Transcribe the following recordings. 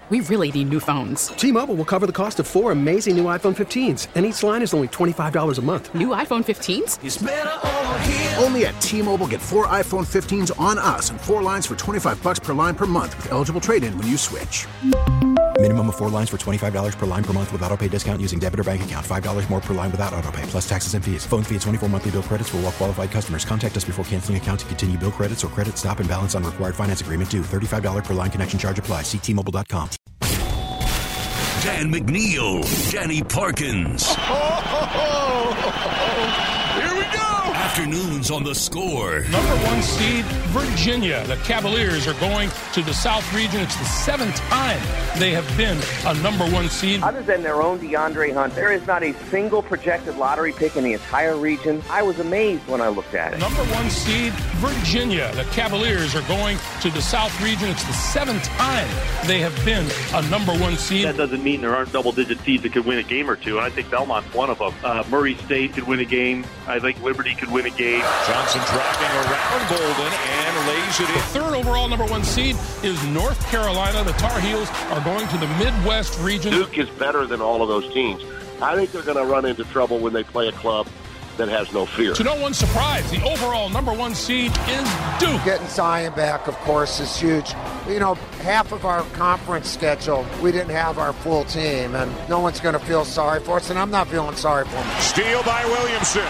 We really need new phones. T-Mobile will cover the cost of 4 amazing new iPhone 15s, and each line is only $25 a month. New iPhone 15s? It's better over here. Only at T-Mobile, get 4 iPhone 15s on us and 4 lines for $25 per line per month with eligible trade-in when you switch. Minimum of 4 lines for $25 per line per month with autopay discount using debit or bank account. $5 more per line without autopay, plus taxes and fees. Phone fee at 24 monthly bill credits for well-qualified customers. Contact us before canceling account to continue bill credits or credit stop and balance on required finance agreement due. $35 per line connection charge applies. See T-Mobile.com. Dan McNeil, Danny Parkins. Here we go! Afternoons on The Score. Number 1 seed, Virginia. The Cavaliers are going to the South region. It's the 7th time they have been a number 1 seed. Other than their own DeAndre Hunt, there is not a single projected lottery pick in the entire region. I was amazed when I looked at it. Number 1 seed, Virginia. The Cavaliers are going to the South region. It's the 7th time they have been a number 1 seed. That doesn't mean there aren't double-digit seeds that could win a game or two, and I think Belmont's one of them. Murray State could win a game. I think Liberty could win a game. Johnson driving around Golden and lays it in. The 3rd overall number 1 seed is North Carolina. The Tar Heels are going to the Midwest region. Duke is better than all of those teams. I think they're going to run into trouble when they play a club that has no fear. To no one's surprise, the overall number 1 seed is Duke. Getting Zion back, of course, is huge. You know, half of our conference schedule, we didn't have our full team, and no one's going to feel sorry for us, and I'm not feeling sorry for them. Steal by Williamson.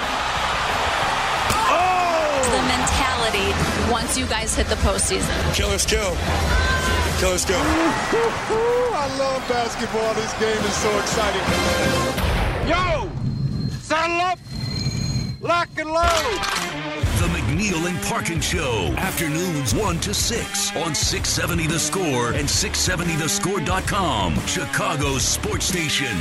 The mentality once you guys hit the postseason. Killers kill. Killers go. I love basketball. This game is so exciting. Yo! Saddle up! Lock and load! The McNeil and Parkin Show. Afternoons 1 to 6 on 670 The Score and 670thescore.com. Chicago's sports station.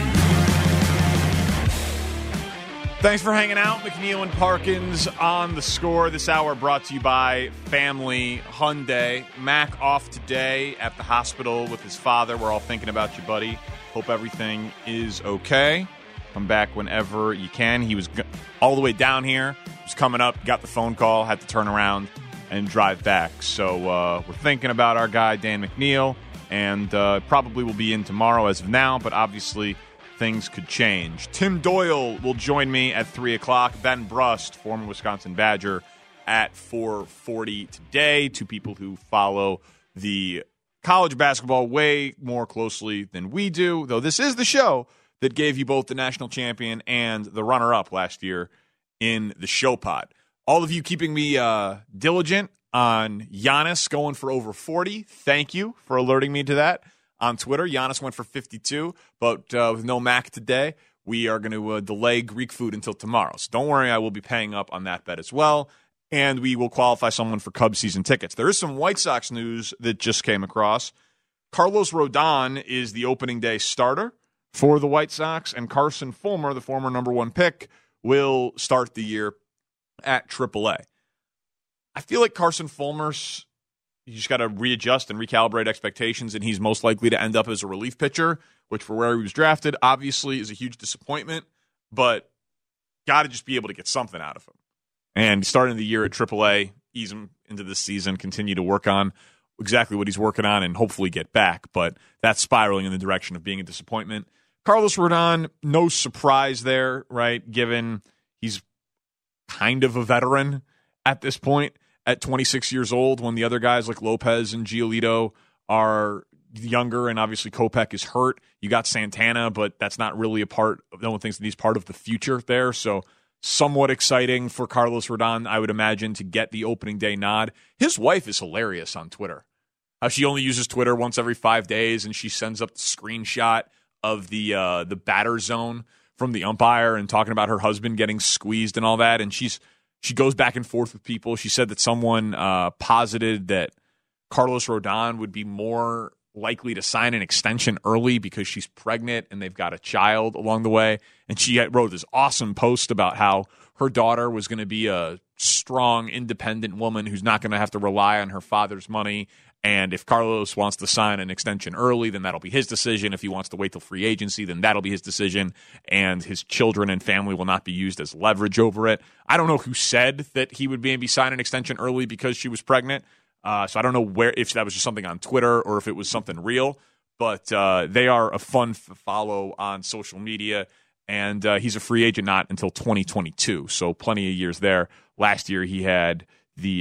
Thanks for hanging out. McNeil and Parkins on The Score. This hour brought to you by Family Hyundai. Mac off today at the hospital with his father. We're all thinking about you, buddy. Hope everything is okay. Come back whenever you can. He was all the way down here. He was coming up, got the phone call, had to turn around and drive back. So we're thinking about our guy, Dan McNeil, and probably will be in tomorrow as of now, but obviously things could change. Tim Doyle will join me at 3 o'clock. Ben Brust, former Wisconsin Badger, at 4:40 today. Two people who follow the college basketball way more closely than we do, though this is the show that gave you both the national champion and the runner-up last year in the show pod. All of you keeping me diligent on Giannis going for over 40. Thank you for alerting me to that. On Twitter, Giannis went for 52, but with no Mac today, we are going to delay Greek food until tomorrow. So don't worry, I will be paying up on that bet as well, and we will qualify someone for Cubs season tickets. There is some White Sox news that just came across. Carlos Rodon is the opening day starter for the White Sox, and Carson Fulmer, the former number 1 pick, will start the year at AAA. I feel like Carson Fulmer's you just got to readjust and recalibrate expectations, and he's most likely to end up as a relief pitcher, which for where he was drafted, obviously is a huge disappointment, but got to just be able to get something out of him. And starting the year at AAA, ease him into this season, continue to work on exactly what he's working on, and hopefully get back. But that's spiraling in the direction of being a disappointment. Carlos Rodon, no surprise there, right, given he's kind of a veteran at this point. At 26 years old, when the other guys like Lopez and Giolito are younger, and obviously Kopech is hurt. You got Santana, but that's not really a part of, no one thinks that he's part of the future there. So somewhat exciting for Carlos Rodon, I would imagine, to get the opening day nod. His wife is hilarious on Twitter. She only uses Twitter once every 5 days, and she sends up the screenshot of the batter zone from the umpire and talking about her husband getting squeezed and all that. And she goes back and forth with people. She said that someone posited that Carlos Rodon would be more likely to sign an extension early because she's pregnant and they've got a child along the way. And she wrote this awesome post about how her daughter was going to be a strong, independent woman who's not going to have to rely on her father's money. And if Carlos wants to sign an extension early, then that'll be his decision. If he wants to wait till free agency, then that'll be his decision. And his children and family will not be used as leverage over it. I don't know who said that he would maybe sign an extension early because she was pregnant. So I don't know if that was just something on Twitter or if it was something real. But they are a fun follow on social media, and he's a free agent not until 2022, so plenty of years there. Last year he had the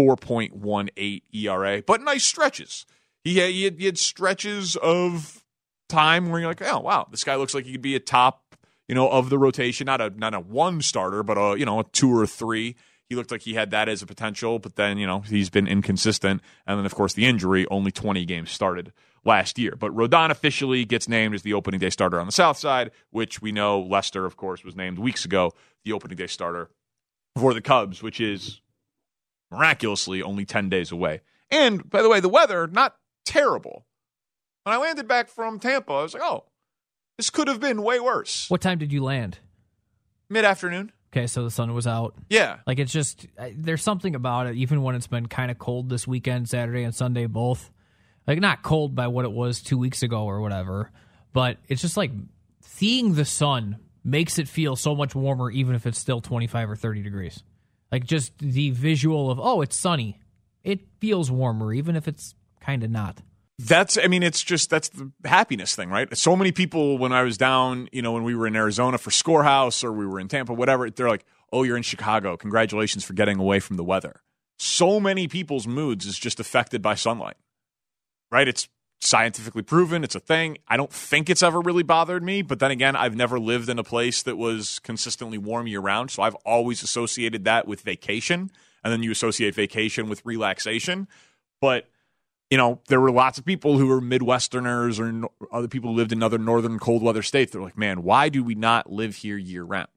4.18 ERA, but nice stretches. He had stretches of time where you're like, oh, wow, this guy looks like he could be a top, of the rotation, not a one starter, but a 2 or 3. He looked like he had that as a potential, but then, he's been inconsistent. And then, of course, the injury, only 20 games started last year. But Rodon officially gets named as the opening day starter on the South Side, which we know Lester, of course, was named weeks ago the opening day starter for the Cubs, which is miraculously only 10 days away. And, by the way, the weather, not terrible. When I landed back from Tampa, I was like, oh, this could have been way worse. What time did you land? Mid-afternoon. Okay, so the sun was out. Yeah. Like, it's just, there's something about it, even when it's been kind of cold this weekend, Saturday and Sunday both. Like, not cold by what it was 2 weeks ago or whatever, but it's just like seeing the sun makes it feel so much warmer, even if it's still 25 or 30 degrees. Like, just the visual of, oh, it's sunny. It feels warmer, even if it's kind of not. That's the happiness thing, right? So many people, when I was down, when we were in Arizona for Scorehouse or we were in Tampa, whatever, they're like, oh, you're in Chicago. Congratulations for getting away from the weather. So many people's moods is just affected by sunlight, right? It's scientifically proven. It's a thing. I don't think it's ever really bothered me. But then again, I've never lived in a place that was consistently warm year round. So I've always associated that with vacation. And then you associate vacation with relaxation. But there were lots of people who were Midwesterners or other people who lived in other northern cold weather states. They're like, man, why do we not live here year round?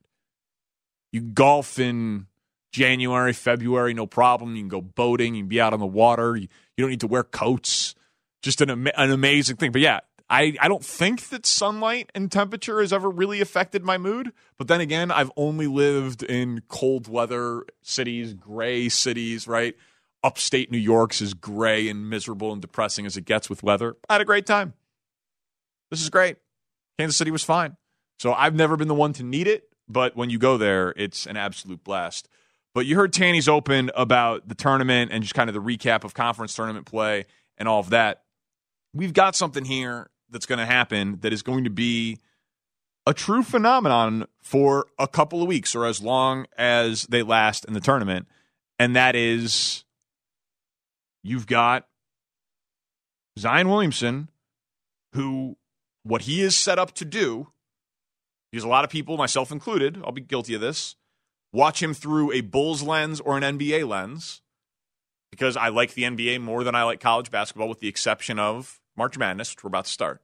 You golf in January, February, no problem. You can go boating. You can be out on the water. You don't need to wear coats. Just an amazing thing. But yeah, I don't think that sunlight and temperature has ever really affected my mood. But then again, I've only lived in cold weather cities, gray cities, right? Upstate New York's as gray and miserable and depressing as it gets with weather. I had a great time. This is great. Kansas City was fine. So I've never been the one to need it, but when you go there, it's an absolute blast. But you heard Tanny's Open about the tournament and just kind of the recap of conference tournament play and all of that. We've got something here that's going to happen that is going to be a true phenomenon for a couple of weeks or as long as they last in the tournament, and that is you've got Zion Williamson, who what he is set up to do, because a lot of people, myself included, I'll be guilty of this, watch him through a Bulls lens or an NBA lens, because I like the NBA more than I like college basketball, with the exception of March Madness, which we're about to start.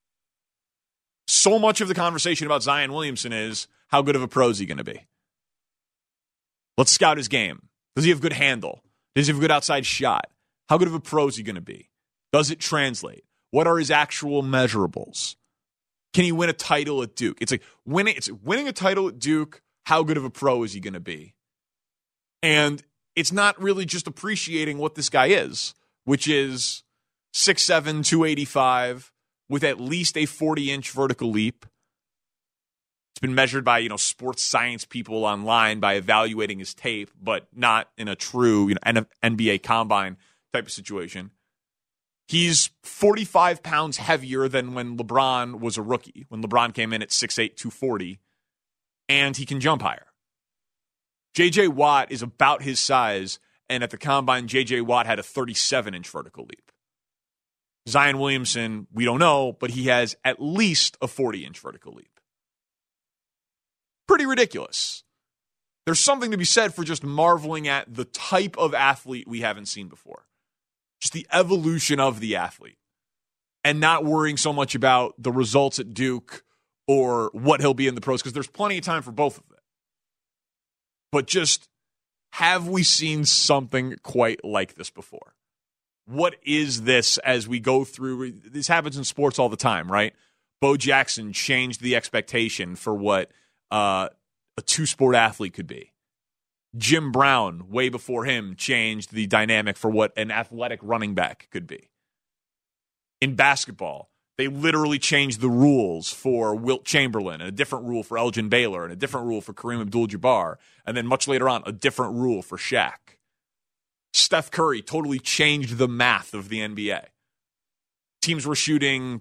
So much of the conversation about Zion Williamson is, how good of a pro is he going to be? Let's scout his game. Does he have good handle? Does he have a good outside shot? How good of a pro is he going to be? Does it translate? What are his actual measurables? Can he win a title at Duke? It's like winning a title at Duke. How good of a pro is he going to be? And it's not really just appreciating what this guy is, which is 6'7", 285, with at least a 40-inch vertical leap. It's been measured by, sports science people online by evaluating his tape, but not in a true NBA combine type of situation. He's 45 pounds heavier than when LeBron was a rookie, when LeBron came in at 6'8", 240, and he can jump higher. J.J. Watt is about his size, and at the combine, J.J. Watt had a 37-inch vertical leap. Zion Williamson, we don't know, but he has at least a 40-inch vertical leap. Pretty ridiculous. There's something to be said for just marveling at the type of athlete we haven't seen before. Just the evolution of the athlete. And not worrying so much about the results at Duke or what he'll be in the pros, because there's plenty of time for both of them. But just, have we seen something quite like this before? What is this as we go through? This happens in sports all the time, right? Bo Jackson changed the expectation for what a two-sport athlete could be. Jim Brown, way before him, changed the dynamic for what an athletic running back could be. In basketball, they literally changed the rules for Wilt Chamberlain, and a different rule for Elgin Baylor, and a different rule for Kareem Abdul-Jabbar, and then much later on, a different rule for Shaq. Steph Curry totally changed the math of the NBA. teams were shooting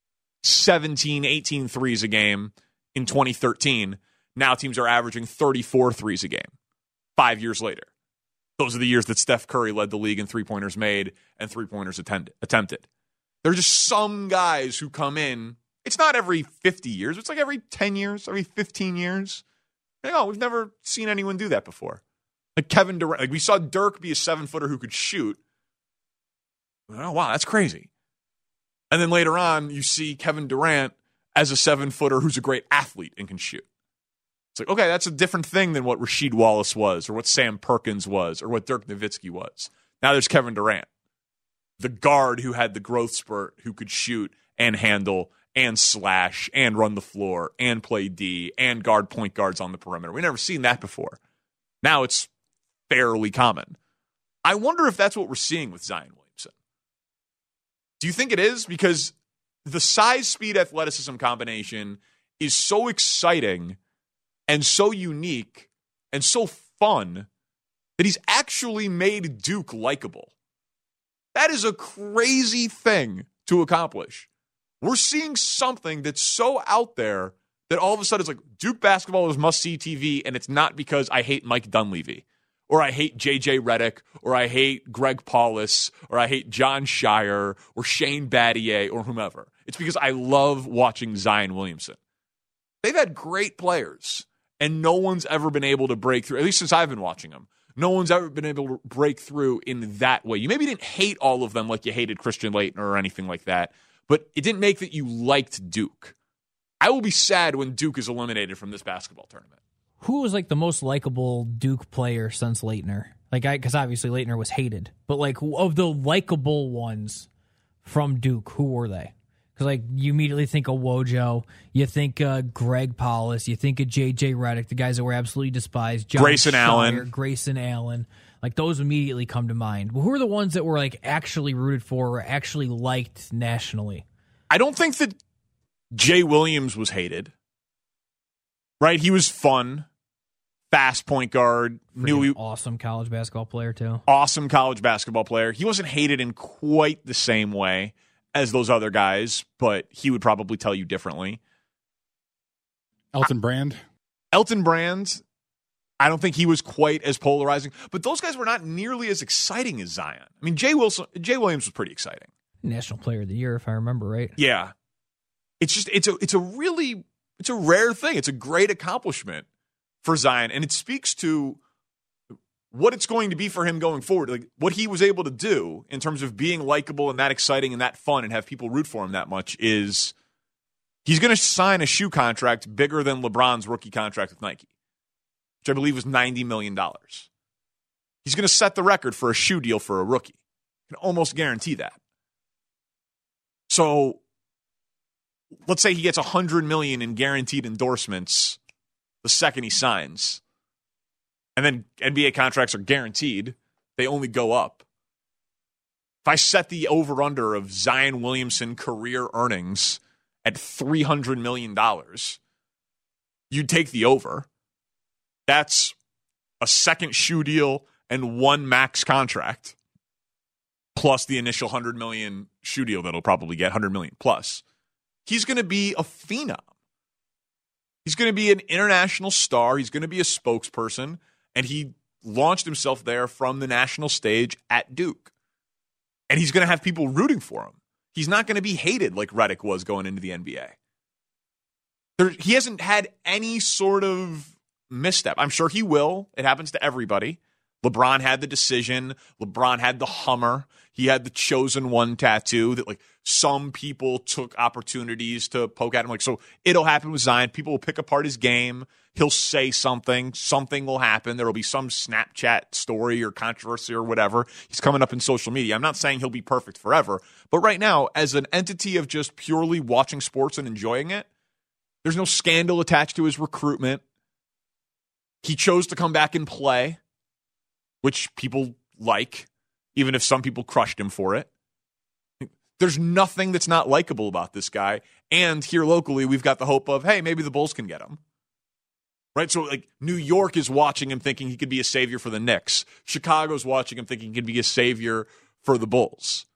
17, 18 threes a game in 2013. Now teams are averaging 34 threes a game 5 years later. Those are the years that Steph Curry led the league in three-pointers made and three-pointers attempted. There are just some guys who come in. It's not every 50 years. It's like every 10 years, every 15 years. Like, oh, we've never seen anyone do that before. Like Kevin Durant. Like we saw Dirk be a 7-footer who could shoot. Oh, wow, that's crazy. And then later on, you see Kevin Durant as a 7-footer who's a great athlete and can shoot. It's like, okay, that's a different thing than what Rasheed Wallace was or what Sam Perkins was or what Dirk Nowitzki was. Now there's Kevin Durant, the guard who had the growth spurt, who could shoot and handle and slash and run the floor and play D and guard point guards on the perimeter. We've never seen that before. Now it's fairly common. I wonder if that's what we're seeing with Zion Williamson. Do you think it is? Because the size, speed, athleticism combination is so exciting and so unique and so fun that he's actually made Duke likable. That is a crazy thing to accomplish. We're seeing something that's so out there that all of a sudden it's like Duke basketball is must-see TV, and it's not because I hate Mike Dunleavy or I hate J.J. Redick or I hate Greg Paulus or I hate John Shire or Shane Battier or whomever. It's because I love watching Zion Williamson. They've had great players, and no one's ever been able to break through, at least since I've been watching them. No one's ever been able to break through in that way. You maybe didn't hate all of them like you hated Christian Laettner or anything like that, but it didn't make that you liked Duke. I will be sad when Duke is eliminated from this basketball tournament. Who was like the most likable Duke player since Laettner? Because obviously Laettner was hated, but like of the likable ones from Duke, who were they? Because you immediately think of Wojo, you think Greg Paulus, you think of J.J. Redick, the guys that were absolutely despised. John Grayson Allen. Grayson Allen. Those immediately come to mind. But who are the ones that were actually rooted for or actually liked nationally? I don't think that Jay Williams was hated. Right? He was fun. Fast point guard. Awesome college basketball player, too. Awesome college basketball player. He wasn't hated in quite the same way as those other guys, but he would probably tell you differently. Elton Brand, I don't think he was quite as polarizing, but those guys were not nearly as exciting as Zion. I mean, Jay Williams was pretty exciting. National Player of the Year, if I remember right. Yeah. It's a rare thing. It's a great accomplishment for Zion, and it speaks to what it's going to be for him going forward. Like what he was able to do in terms of being likable and that exciting and that fun and have people root for him that much is he's going to sign a shoe contract bigger than LeBron's rookie contract with Nike, which I believe was $90 million. He's going to set the record for a shoe deal for a rookie. I can almost guarantee that. So let's say he gets $100 million in guaranteed endorsements the second he signs. And then NBA contracts are guaranteed. They only go up. If I set the over-under of Zion Williamson career earnings at $300 million, you'd take the over. That's a second shoe deal and one max contract, plus the initial $100 million shoe deal that he'll probably get, $100 million plus. He's going to be a phenom. He's going to be an international star. He's going to be a spokesperson. And he launched himself there from the national stage at Duke. And he's going to have people rooting for him. He's not going to be hated like Redick was going into the NBA. He hasn't had any sort of misstep. I'm sure he will. It happens to everybody. LeBron had the decision. LeBron had the Hummer. He had the chosen one tattoo that some people took opportunities to poke at him. So it'll happen with Zion. People will pick apart his game. He'll say something. Something will happen. There will be some Snapchat story or controversy or whatever. He's coming up in social media. I'm not saying he'll be perfect forever. But right now, as an entity of just purely watching sports and enjoying it, there's no scandal attached to his recruitment. He chose to come back and play, which people like, even if some people crushed him for it. There's nothing that's not likable about this guy. And here locally, we've got the hope of, hey, maybe the Bulls can get him. Right? So, New York is watching him thinking he could be a savior for the Knicks. Chicago's watching him thinking he could be a savior for the Bulls.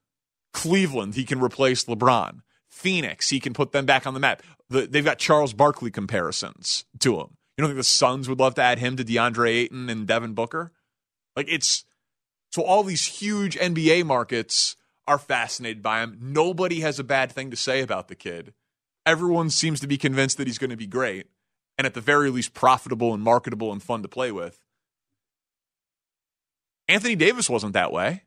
Cleveland, he can replace LeBron. Phoenix, he can put them back on the map. They've got Charles Barkley comparisons to him. You don't think the Suns would love to add him to DeAndre Ayton and Devin Booker? So all these huge NBA markets are fascinated by him. Nobody has a bad thing to say about the kid. Everyone seems to be convinced that he's going to be great, and at the very least profitable and marketable and fun to play with. Anthony Davis wasn't that way.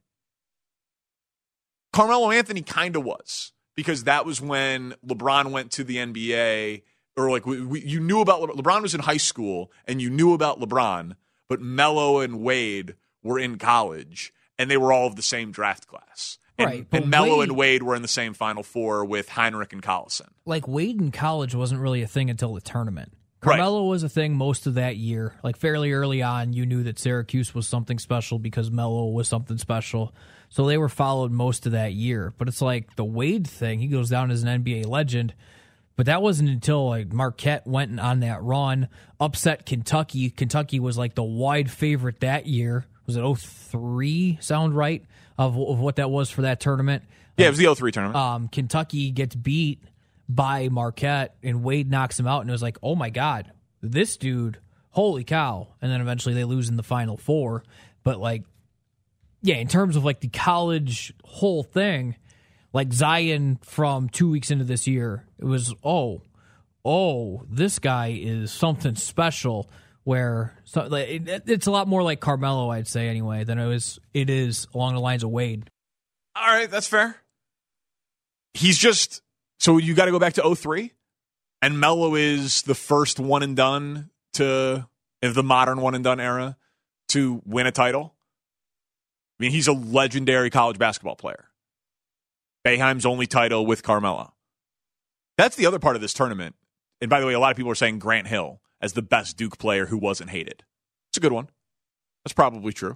Carmelo Anthony kind of was, because that was when LeBron went to the NBA, or you knew about LeBron was in high school, and you knew about LeBron, but Melo and Wade were in college, and they were all of the same draft class. And Melo and Wade were in the same Final Four with Heinrich and Collison. Wade in college wasn't really a thing until the tournament. Carmelo was a thing most of that year. Fairly early on, you knew that Syracuse was something special because Melo was something special. So they were followed most of that year. But it's the Wade thing, he goes down as an NBA legend. But that wasn't until Marquette went on that run, upset Kentucky. Kentucky was the wide favorite that year. Was it 03? Sound right? Of what that was for that tournament. Yeah, it was the 03 tournament. Kentucky gets beat by Marquette, and Wade knocks him out, and it was oh my God, this dude, holy cow. And then eventually they lose in the Final Four. But, in terms of, the college whole thing, Zion from 2 weeks into this year, it was, this guy is something special. Where it's a lot more like Carmelo, I'd say anyway, than it is along the lines of Wade. All right, that's fair. He's just, so you got to go back to 03, and Melo is the first one and done of the modern one and done era to win a title. I mean, he's a legendary college basketball player. Boeheim's only title with Carmelo. That's the other part of this tournament. And by the way, a lot of people are saying Grant Hill as the best Duke player who wasn't hated. It's a good one. That's probably true.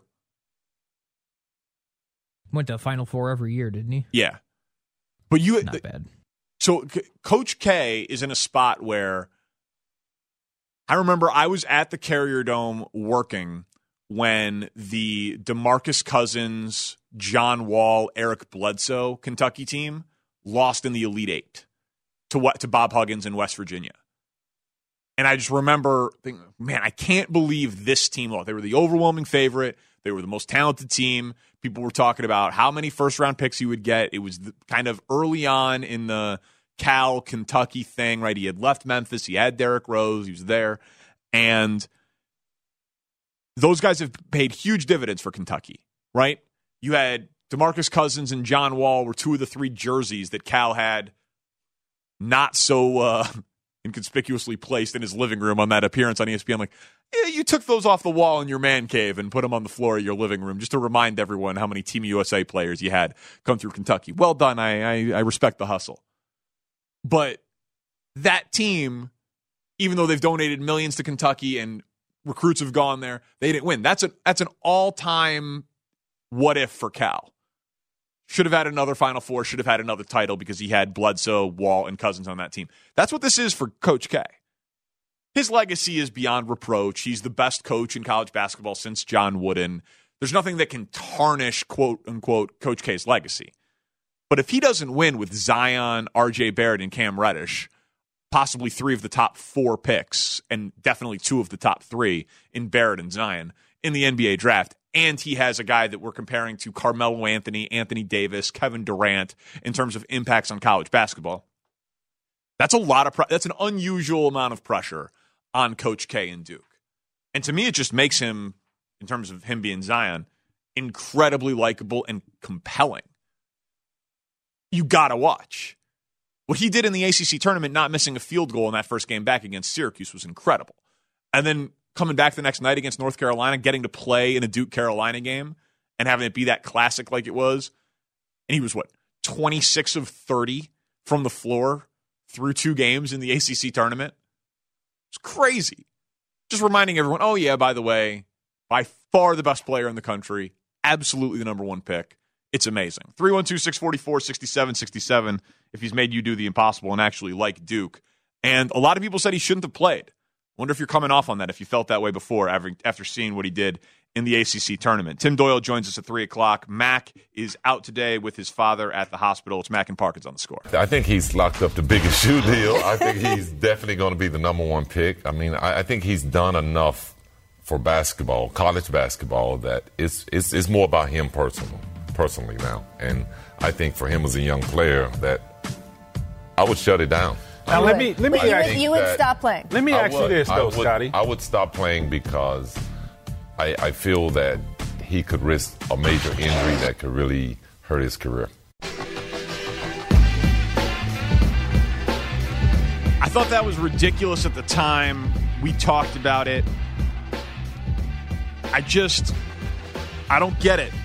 Went to Final Four every year, didn't he? Yeah. But not bad. So Coach K is in a spot where I remember I was at the Carrier Dome working when the DeMarcus Cousins, John Wall, Eric Bledsoe Kentucky team lost in the Elite Eight to Bob Huggins in West Virginia. And I just remember thinking, man, I can't believe this team lost. They were the overwhelming favorite. They were the most talented team. People were talking about how many first-round picks he would get. It was kind of early on in the Cal-Kentucky thing, right? He had left Memphis. He had Derrick Rose. He was there. And those guys have paid huge dividends for Kentucky, right? You had DeMarcus Cousins and John Wall were two of the three jerseys that Cal had not so inconspicuously placed in his living room on that appearance on ESPN. You took those off the wall in your man cave and put them on the floor of your living room just to remind everyone how many Team USA players you had come through Kentucky. Well done. I respect the hustle. But that team, even though they've donated millions to Kentucky and recruits have gone there, they didn't win. That's an all-time what if for Cal. Should have had another Final Four, should have had another title because he had Bledsoe, Wall, and Cousins on that team. That's what this is for Coach K. His legacy is beyond reproach. He's the best coach in college basketball since John Wooden. There's nothing that can tarnish, quote-unquote, Coach K's legacy. But if he doesn't win with Zion, R.J. Barrett, and Cam Reddish, possibly 3 of the top 4 picks, and definitely 2 of the top 3 in Barrett and Zion in the NBA draft, and he has a guy that we're comparing to Carmelo Anthony, Anthony Davis, Kevin Durant in terms of impacts on college basketball. That's that's an unusual amount of pressure on Coach K and Duke. And to me, it just makes him, in terms of him being Zion, incredibly likable and compelling. You gotta watch. What he did in the ACC tournament, not missing a field goal in that first game back against Syracuse, was incredible. And then coming back the next night against North Carolina, getting to play in a Duke-Carolina game and having it be that classic like it was. And he was, 26 of 30 from the floor through 2 games in the ACC tournament? It's crazy. Just reminding everyone, oh yeah, by the way, by far the best player in the country, absolutely the number 1 pick. It's amazing. 312-644-6767 if he's made you do the impossible and actually like Duke. And a lot of people said he shouldn't have played. Wonder if you're coming off on that, if you felt that way before after seeing what he did in the ACC tournament. Tim Doyle joins us at 3 o'clock. Mac is out today with his father at the hospital. It's Mac and Parkins on the score. I think he's locked up the biggest shoe deal. I think he's definitely going to be the number one pick. I mean, I think he's done enough for basketball, college basketball, that it's more about him personally now. And I think for him as a young player that I would shut it down. Now, let me ask you would stop playing. Let me ask you this, though, Scotty. I would stop playing because I feel that he could risk a major injury that could really hurt his career. I thought that was ridiculous at the time. We talked about it. I don't get it.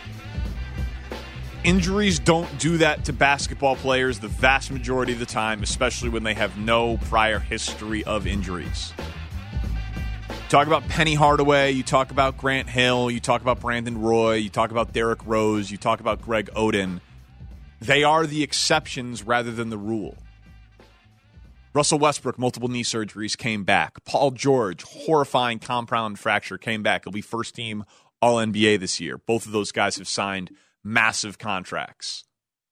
Injuries don't do that to basketball players the vast majority of the time, especially when they have no prior history of injuries. Talk about Penny Hardaway, you talk about Grant Hill, you talk about Brandon Roy, you talk about Derrick Rose, you talk about Greg Oden. They are the exceptions rather than the rule. Russell Westbrook, multiple knee surgeries, came back. Paul George, horrifying compound fracture, came back. He'll be first-team All-NBA this year. Both of those guys have signed massive contracts.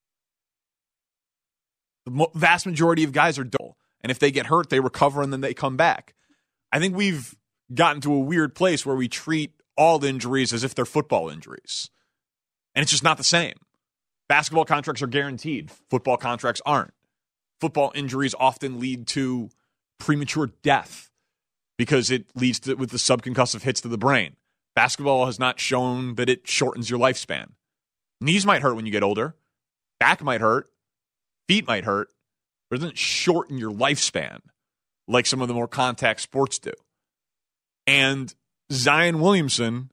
The vast majority of guys are dull. And if they get hurt, they recover and then they come back. I think we've gotten to a weird place where we treat all injuries as if they're football injuries. And it's just not the same. Basketball contracts are guaranteed. Football contracts aren't. Football injuries often lead to premature death because it leads to with the subconcussive hits to the brain. Basketball has not shown that it shortens your lifespan. Knees might hurt when you get older. Back might hurt. Feet might hurt. But it doesn't shorten your lifespan like some of the more contact sports do. And Zion Williamson,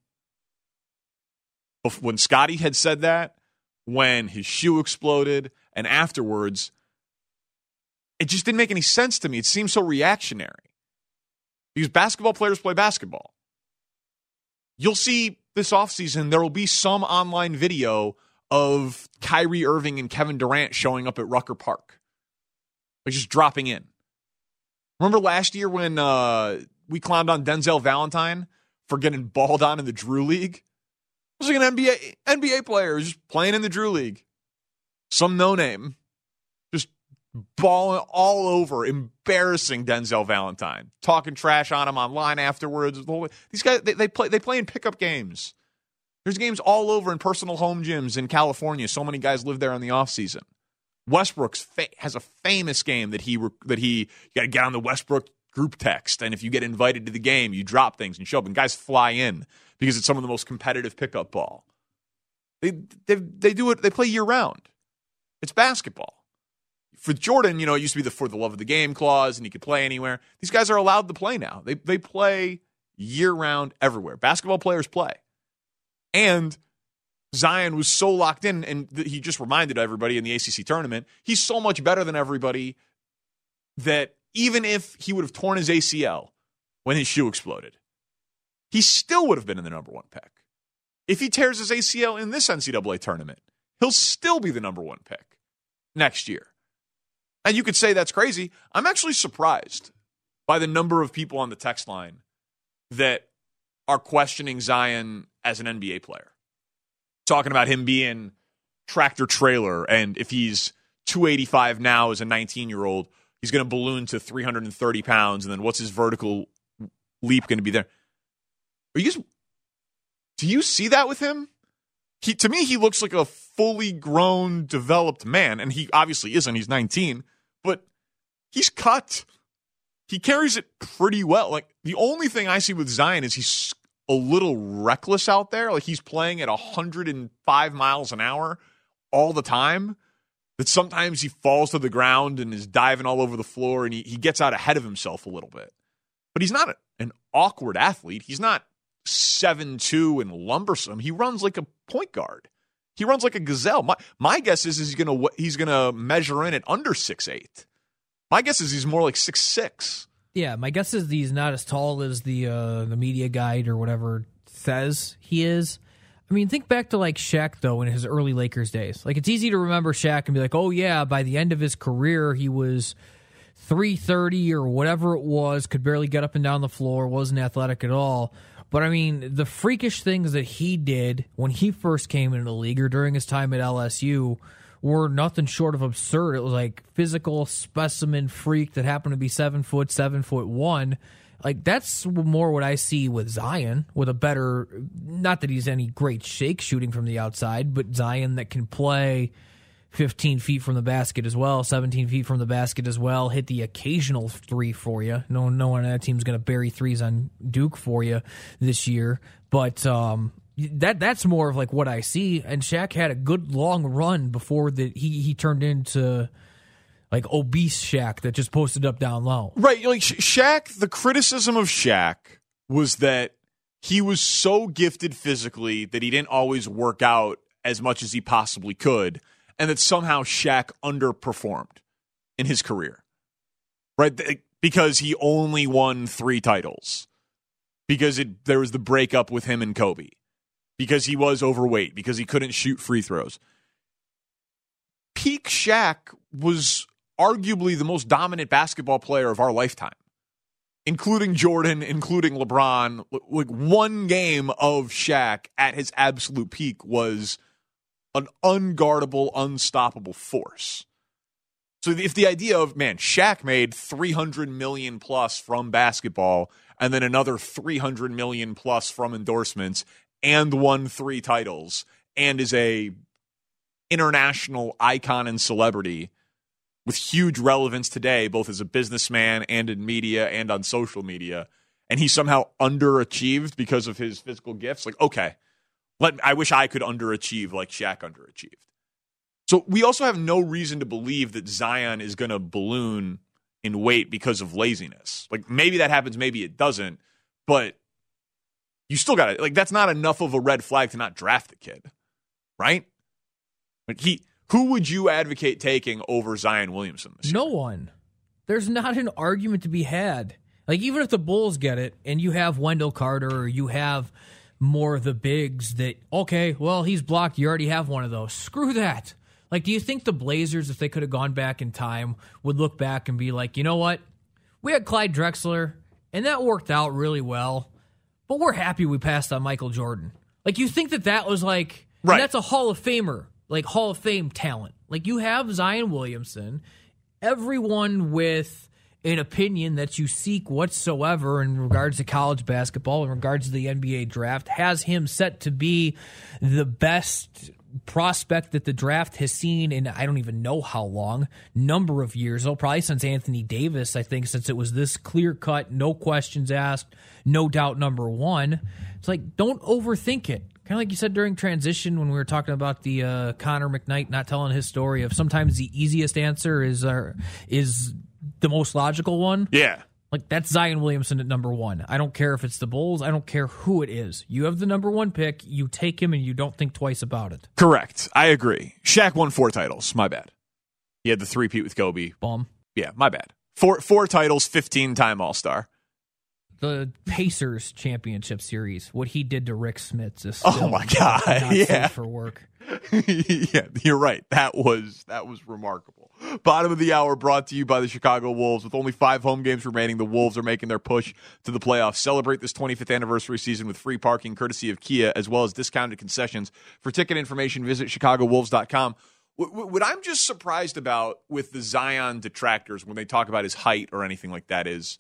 when Scotty had said that, when his shoe exploded, and afterwards, it just didn't make any sense to me. It seemed so reactionary. Because basketball players play basketball. You'll see this offseason, there will be some online video of Kyrie Irving and Kevin Durant showing up at Rucker Park. Like just dropping in. Remember last year when we clowned on Denzel Valentine for getting balled on in the Drew League? It was like an NBA player just playing in the Drew League. Some no-name. Just balling all over, embarrassing Denzel Valentine. Talking trash on him online afterwards. These guys, they play in pickup games. There's games all over in personal home gyms in California. So many guys live there in the offseason. Westbrook has a famous game that you got to get on the Westbrook group text, and if you get invited to the game, you drop things and show up, and guys fly in because it's some of the most competitive pickup ball. They do it. They play year round. It's basketball. For Jordan, it used to be the for the love of the game clause, and he could play anywhere. These guys are allowed to play now. They play year round everywhere. Basketball players play, and Zion was so locked in, and he just reminded everybody in the ACC tournament, he's so much better than everybody that even if he would have torn his ACL when his shoe exploded, he still would have been in the number one pick. If he tears his ACL in this NCAA tournament, he'll still be the number one pick next year. And you could say that's crazy. I'm actually surprised by the number of people on the text line that are questioning Zion as an NBA player. Talking about him being tractor trailer, and if he's 285 now as a 19-year-old, he's going to balloon to 330 pounds, and then what's his vertical leap going to be there? Do you see that with him? To me, he looks like a fully grown, developed man, and he obviously isn't. He's 19, but he's cut. He carries it pretty well. Like, the only thing I see with Zion is he's a little reckless out there. Like, he's playing at 105 miles an hour all the time. That sometimes he falls to the ground and is diving all over the floor, and he gets out ahead of himself a little bit. But he's not an awkward athlete. He's not 7'2" and lumbersome. He runs like a point guard. He runs like a gazelle. My guess is he's gonna measure in at under 6'8". My guess is he's more like 6'6". Yeah, my guess is he's not as tall as the media guide or whatever says he is. I mean, think back to like Shaq, though, in his early Lakers days. Like, it's easy to remember Shaq and be like, oh, yeah, by the end of his career, he was 330 or whatever it was, could barely get up and down the floor, wasn't athletic at all. But, I mean, the freakish things that he did when he first came into the league or during his time at LSU were nothing short of absurd. It was like physical specimen freak that happened to be 7 foot, 7'1". Like, that's more what I see with Zion, with a better, not that he's any great shake shooting from the outside, but Zion that can play 15 feet from the basket as well, 17 feet from the basket as well, hit the occasional three for you. No one on that team's going to bury threes on Duke for you this year. But that's more of like what I see. And Shaq had a good long run before that he turned into like obese Shaq that just posted up down low. Right. Like Shaq, the criticism of Shaq was that he was so gifted physically that he didn't always work out as much as he possibly could. And that somehow Shaq underperformed in his career, right? Because he only won 3 titles. Because there was the breakup with him and Kobe. Because he was overweight. Because he couldn't shoot free throws. Peak Shaq was arguably the most dominant basketball player of our lifetime. Including Jordan, including LeBron. Like one game of Shaq at his absolute peak was an unguardable, unstoppable force. So if the idea of, man, Shaq made $300 million plus from basketball and then another $300 million plus from endorsements and won 3 titles and is a international icon and celebrity with huge relevance today, both as a businessman and in media and on social media, and he somehow underachieved because of his physical gifts, like, okay, I wish I could underachieve like Shaq underachieved. So we also have no reason to believe that Zion is going to balloon in weight because of laziness. Like, maybe that happens, maybe it doesn't, but you still got to, like, that's not enough of a red flag to not draft the kid, right? Like, who would you advocate taking over Zion Williamson this year? No one. There's not an argument to be had. Like, even if the Bulls get it and you have Wendell Carter or you have more of the bigs that, okay, well, he's blocked. You already have one of those. Screw that. Like, do you think the Blazers, if they could have gone back in time, would look back and be like, you know what? We had Clyde Drexler, and that worked out really well, but we're happy we passed on Michael Jordan. Like, you think that was like, right. That's a Hall of Famer, like Hall of Fame talent. Like, you have Zion Williamson, everyone with an opinion that you seek whatsoever in regards to college basketball, in regards to the NBA draft, has him set to be the best prospect that the draft has seen in I don't even know how long, number of years. Oh, probably since Anthony Davis, I think, since it was this clear-cut, no questions asked, no doubt number one. It's like, don't overthink it. Kind of like you said during transition when we were talking about the Connor McKnight not telling his story of sometimes the easiest answer is the most logical one. Yeah. Like, that's Zion Williamson at number 1. I don't care if it's the Bulls. I don't care who it is. You have the number 1 pick. You take him, and you don't think twice about it. Correct. I agree. Shaq won 4 titles. My bad. He had the 3-peat with Kobe. Bum. Yeah, my bad. Four titles, 15-time All-Star. The Pacers championship series, what he did to Rick Smits is still oh my God. not yeah. safe for work. Yeah, you're right. That was remarkable. Bottom of the hour brought to you by the Chicago Wolves. With only 5 home games remaining, the Wolves are making their push to the playoffs. Celebrate this 25th anniversary season with free parking courtesy of Kia, as well as discounted concessions. For ticket information, visit ChicagoWolves.com. What I'm just surprised about with the Zion detractors when they talk about his height or anything like that is,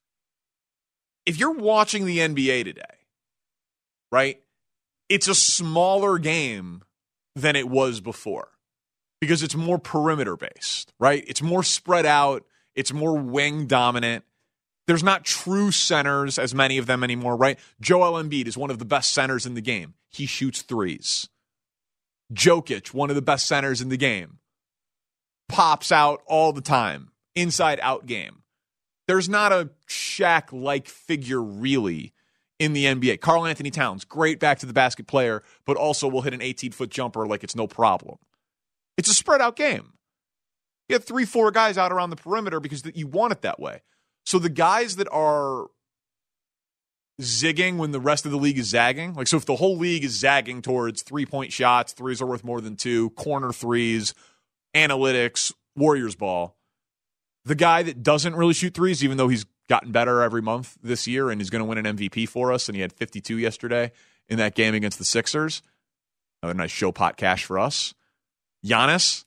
if you're watching the NBA today, right, it's a smaller game than it was before because it's more perimeter based, right? It's more spread out. It's more wing dominant. There's not true centers, as many of them anymore, right? Joel Embiid is one of the best centers in the game. He shoots threes. Jokic, one of the best centers in the game, pops out all the time. Inside out game. There's not a Shaq-like figure really in the NBA. Karl Anthony Towns, great back to the basket player, but also will hit an 18-foot jumper like it's no problem. It's a spread-out game. You have 3-4 guys out around the perimeter because you want it that way. So the guys that are zigging when the rest of the league is zagging, like, so if the whole league is zagging towards 3-point shots, threes are worth more than 2, corner threes, analytics, Warriors ball, the guy that doesn't really shoot threes, even though he's gotten better every month this year and is going to win an MVP for us, and he had 52 yesterday in that game against the Sixers. Another nice show pot cash for us. Giannis.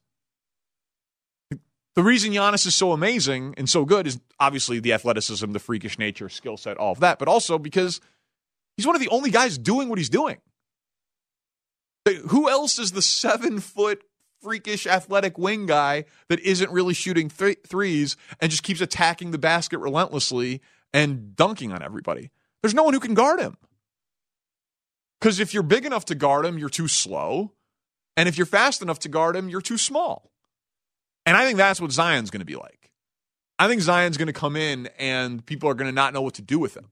The reason Giannis is so amazing and so good is obviously the athleticism, the freakish nature, skill set, all of that, but also because he's one of the only guys doing what he's doing. Who else is the 7-foot freakish athletic wing guy that isn't really shooting threes and just keeps attacking the basket relentlessly and dunking on everybody? There's no one who can guard him. Because if you're big enough to guard him, you're too slow. And if you're fast enough to guard him, you're too small. And I think that's what Zion's going to be like. I think Zion's going to come in and people are going to not know what to do with him.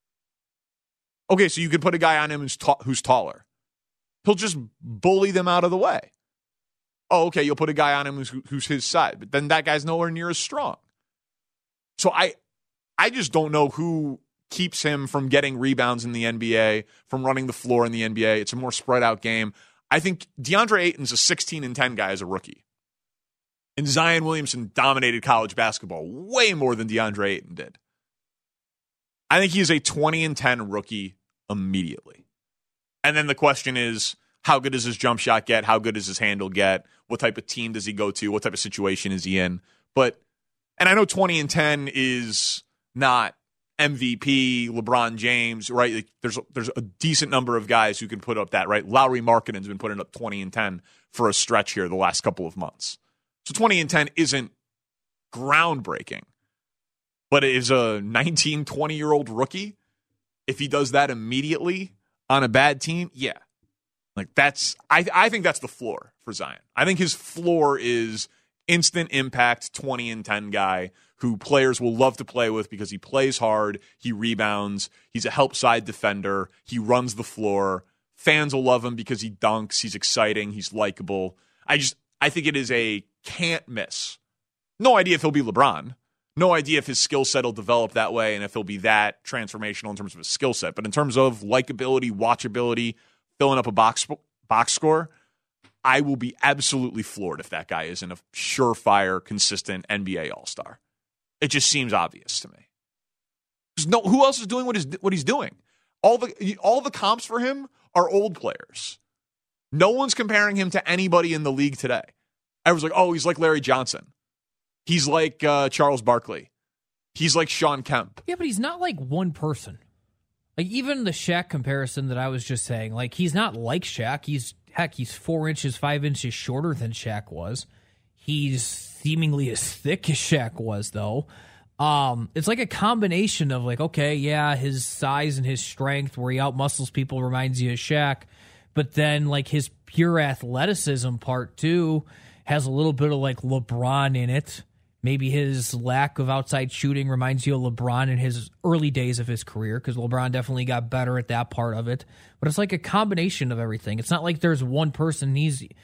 Okay, so you could put a guy on him who's taller. He'll just bully them out of the way. Oh, okay, you'll put a guy on him who's his side, but then that guy's nowhere near as strong. So I just don't know who keeps him from getting rebounds in the NBA, from running the floor in the NBA. It's a more spread out game. I think DeAndre Ayton's a 16-10 guy as a rookie. And Zion Williamson dominated college basketball way more than DeAndre Ayton did. I think he's a 20-10 rookie immediately. And then the question is, how good does his jump shot get? How good does his handle get? What type of team does he go to? What type of situation is he in? And I know 20-10 is not MVP, LeBron James, right? Like there's a decent number of guys who can put up that, right? Lauri Markkanen's been putting up 20-10 for a stretch here the last couple of months. So 20-10 isn't groundbreaking, but it is a 19, 20-year-old rookie. If he does that immediately on a bad team, yeah. Like I think that's the floor for Zion. I think his floor is instant impact 20-10 guy who players will love to play with because he plays hard, he rebounds, he's a help side defender, he runs the floor. Fans will love him because he dunks, he's exciting, he's likable. I think it is a can't miss. No idea if he'll be LeBron. No idea if his skill set will develop that way and if he'll be that transformational in terms of his skill set. But in terms of likability, watchability, filling up a box score, I will be absolutely floored if that guy isn't a surefire, consistent NBA All-Star. It just seems obvious to me. Who else is doing what he's doing? All the comps for him are old players. No one's comparing him to anybody in the league today. I was like, oh, he's like Larry Johnson. He's like Charles Barkley. He's like Sean Kemp. Yeah, but he's not like one person. Like even the Shaq comparison that I was just saying, like he's not like Shaq. He's 4 inches, 5 inches shorter than Shaq was. He's seemingly as thick as Shaq was, though. It's like a combination of like, okay, yeah, his size and his strength where he outmuscles people reminds you of Shaq, but then like his pure athleticism part too has a little bit of like LeBron in it. Maybe his lack of outside shooting reminds you of LeBron in his early days of his career, because LeBron definitely got better at that part of it. But it's like a combination of everything. It's not like there's one person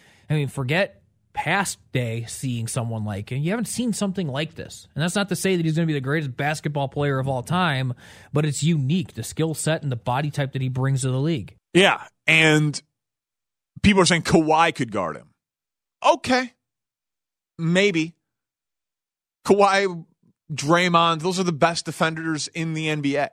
forget past day seeing someone like him. You haven't seen something like this. And that's not to say that he's going to be the greatest basketball player of all time, but it's unique, the skill set and the body type that he brings to the league. Yeah, and people are saying Kawhi could guard him. Okay, maybe. Kawhi, Draymond, those are the best defenders in the NBA.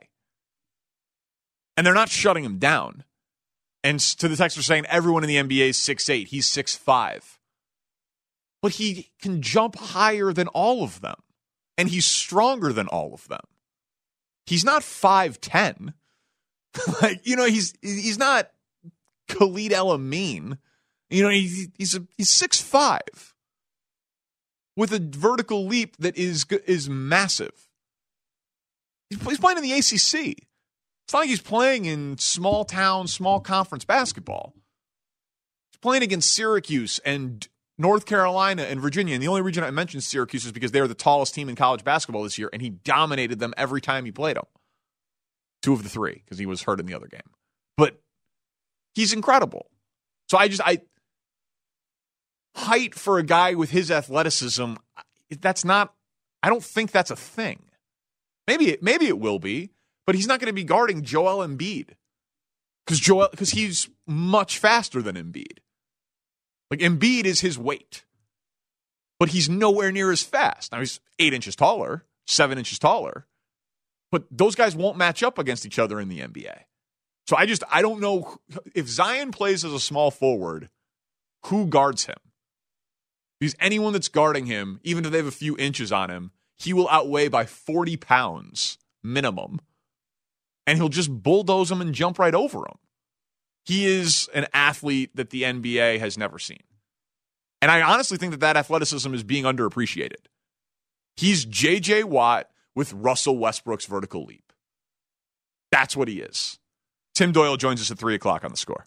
And they're not shutting him down. And to the text, they're saying everyone in the NBA is 6'8". He's 6'5". But he can jump higher than all of them. And he's stronger than all of them. He's not 5'10". He's not Khalid El-Amin. He's 6'5". With a vertical leap that is massive. He's playing in the ACC. It's not like he's playing in small town, small conference basketball. He's playing against Syracuse and North Carolina and Virginia. And the only reason I mentioned Syracuse is because they were the tallest team in college basketball this year, and he dominated them every time he played them. 2 of the 3, because he was hurt in the other game. But he's incredible. So height for a guy with his athleticism, I don't think that's a thing. Maybe it will be, but he's not going to be guarding Joel Embiid because he's much faster than Embiid. Like Embiid is his weight, but he's nowhere near as fast. Now he's 8 inches taller, 7 inches taller, But those guys won't match up against each other in the NBA. So I don't know if Zion plays as a small forward, who guards him? Because anyone that's guarding him, even if they have a few inches on him, he will outweigh by 40 pounds minimum. And he'll just bulldoze them and jump right over them. He is an athlete that the NBA has never seen. And I honestly think that athleticism is being underappreciated. He's J.J. Watt with Russell Westbrook's vertical leap. That's what he is. Tim Doyle joins us at 3 o'clock on The Score.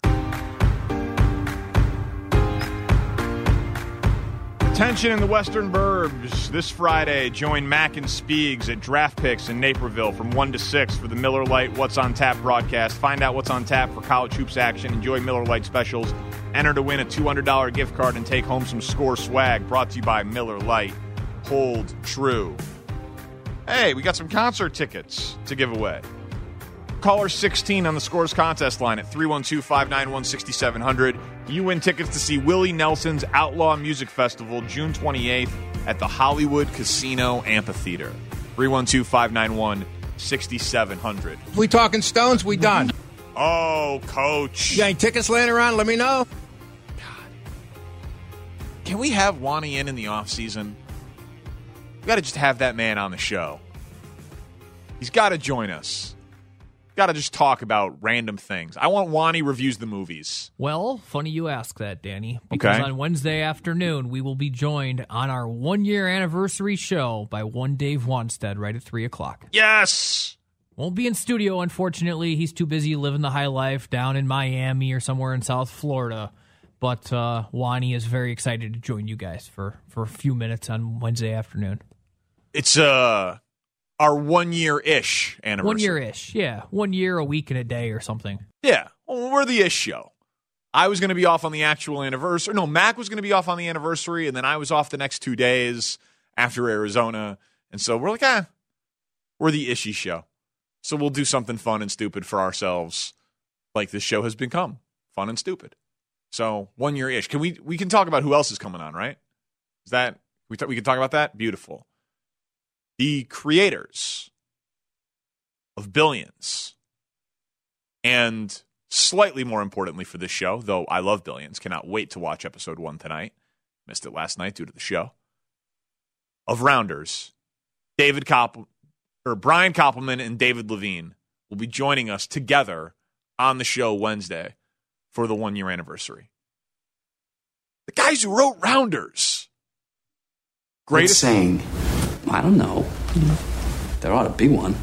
Tension in the Western Burbs. This Friday, join Mac and Speegs at Draft Picks in Naperville from 1 to 6 for the Miller Lite What's on Tap broadcast. Find out what's on tap for college hoops action. Enjoy Miller Lite specials. Enter to win a $200 gift card and take home some Score swag. Brought to you by Miller Lite. Hold true. Hey, we got some concert tickets to give away. Caller 16 on the Scores contest line at 312-591-6700. You win tickets to see Willie Nelson's Outlaw Music Festival June 28th at the Hollywood Casino Amphitheater. 312-591-6700. We talking Stones? We done. Oh, Coach. You got any tickets laying around? Let me know. God. Can we have Wani in the offseason? We got to just have that man on the show. He's got to join us. Got to just talk about random things. I want Wani reviews the movies. Well, funny you ask that, Danny. Because on Wednesday afternoon, we will be joined on our 1-year anniversary show by one Dave Wanstead right at 3 o'clock. Yes! Won't be in studio, unfortunately. He's too busy living the high life down in Miami or somewhere in South Florida. But Wani is very excited to join you guys for a few minutes on Wednesday afternoon. It's our 1-year-ish anniversary. 1 year-ish, yeah. 1 year, a week, and a day or something. Yeah. Well, we're the ish show. I was going to be off on the actual anniversary. No, Mac was going to be off on the anniversary, and then I was off the next 2 days after Arizona. And so we're like, we're the ishy show. So we'll do something fun and stupid for ourselves like this show has become. Fun and stupid. So 1 year-ish. We can talk about who else is coming on, right? Is that we can talk about that? Beautiful. The creators of Billions, and slightly more importantly for this show, though I love Billions, cannot wait to watch episode 1 tonight. Missed it last night due to the show. Of Rounders, Brian Koppelman and David Levine will be joining us together on the show Wednesday for the 1 year anniversary. The guys who wrote Rounders. Greatest saying. I don't know. There ought to be one.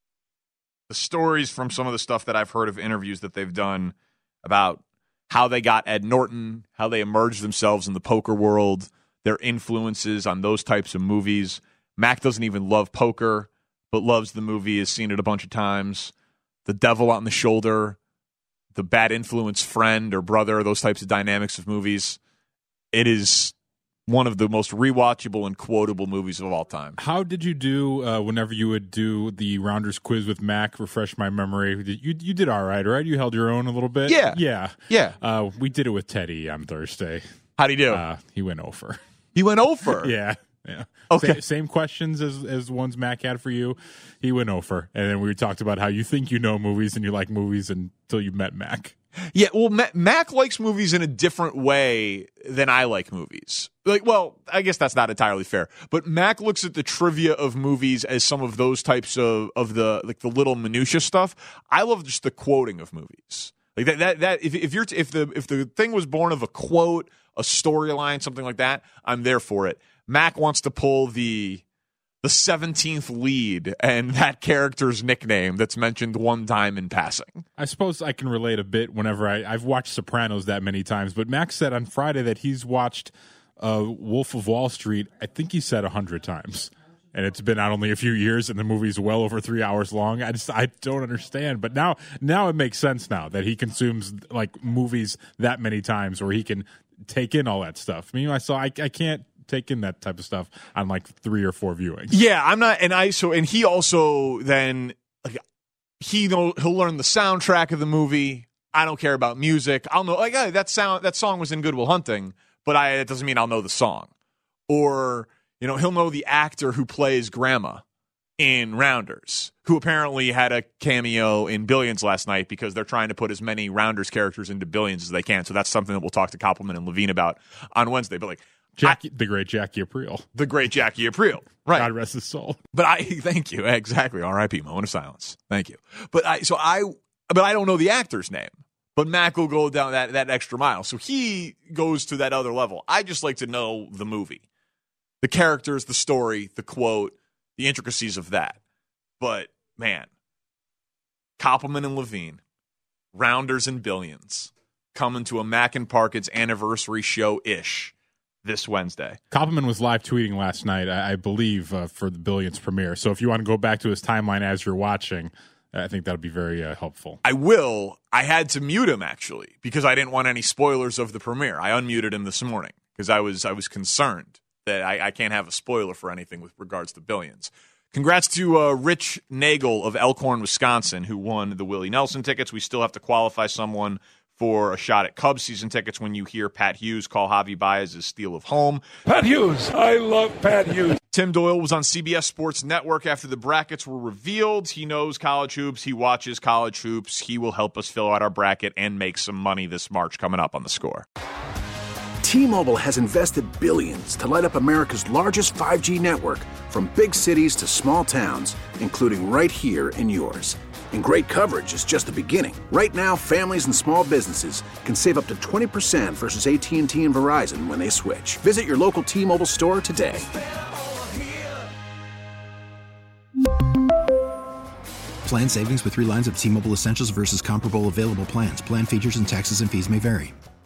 The stories from some of the stuff that I've heard of interviews that they've done about how they got Ed Norton, how they emerged themselves in the poker world, their influences on those types of movies. Mac doesn't even love poker, but loves the movie, has seen it a bunch of times. The Devil on the Shoulder, the bad influence friend or brother, those types of dynamics of movies. It is one of the most rewatchable and quotable movies of all time. How did you do whenever you would do the Rounders quiz with Mac? Refresh my memory. You did all right? You held your own a little bit? Yeah. We did it with Teddy on Thursday. How'd he do? He went over. He went over? Yeah. Okay. Same questions as ones Mac had for you. He went over. And then we talked about how you think you know movies and you like movies until you met Mac. Yeah, well, Mac likes movies in a different way than I like movies. I guess that's not entirely fair. But Mac looks at the trivia of movies as some of those types of the little minutia stuff. I love just the quoting of movies. Like that if the thing was born of a quote, a storyline, something like that, I'm there for it. Mac wants to pull the 17th lead and that character's nickname that's mentioned one time in passing. I suppose I can relate a bit whenever I've watched Sopranos that many times, but Max said on Friday that he's watched Wolf of Wall Street, I think he said 100 times. And it's been out only a few years and the movie's well over 3 hours long. I don't understand. But now it makes sense now that he consumes like movies that many times where he can take in all that stuff. Meanwhile, I can't take in that type of stuff on like 3 or 4 viewings. Yeah, I'm not, and he also then he'll learn the soundtrack of the movie. I don't care about music. I'll know that song was in Good Will Hunting, but it doesn't mean I'll know the song. Or he'll know the actor who plays Grandma in Rounders, who apparently had a cameo in Billions last night because they're trying to put as many Rounders characters into Billions as they can. So that's something that we'll talk to Koppelman and Levine about on Wednesday. But the great Jackie Aprile. The great Jackie Aprile. Right. God rest his soul. But thank you. Exactly. R.I.P. Moment of silence. Thank you. But I don't know the actor's name. But Mac will go down that extra mile. So he goes to that other level. I just like to know the movie. The characters, the story, the quote, the intricacies of that. But, man, Koppelman and Levine, Rounders and Billions, coming to a Mac and Parkins anniversary show-ish this Wednesday. Koppelman was live tweeting last night, I believe, for the Billions premiere. So if you want to go back to his timeline as you're watching, I think that would be very helpful. I will. I had to mute him, actually, because I didn't want any spoilers of the premiere. I unmuted him this morning because I was concerned that I can't have a spoiler for anything with regards to Billions. Congrats to Rich Nagel of Elkhorn, Wisconsin, who won the Willie Nelson tickets. We still have to qualify someone for a shot at Cubs season tickets when you hear Pat Hughes call Javi Baez's steal of home. Pat Hughes. I love Pat Hughes. Tim Doyle was on CBS Sports Network after the brackets were revealed. He knows college hoops. He watches college hoops. He will help us fill out our bracket and make some money this March coming up on The Score. T-Mobile has invested billions to light up America's largest 5G network, from big cities to small towns, including right here in yours. And great coverage is just the beginning. Right now, families and small businesses can save up to 20% versus AT&T and Verizon when they switch. Visit your local T-Mobile store today. Plan savings with 3 lines of T-Mobile Essentials versus comparable available plans. Plan features and taxes and fees may vary.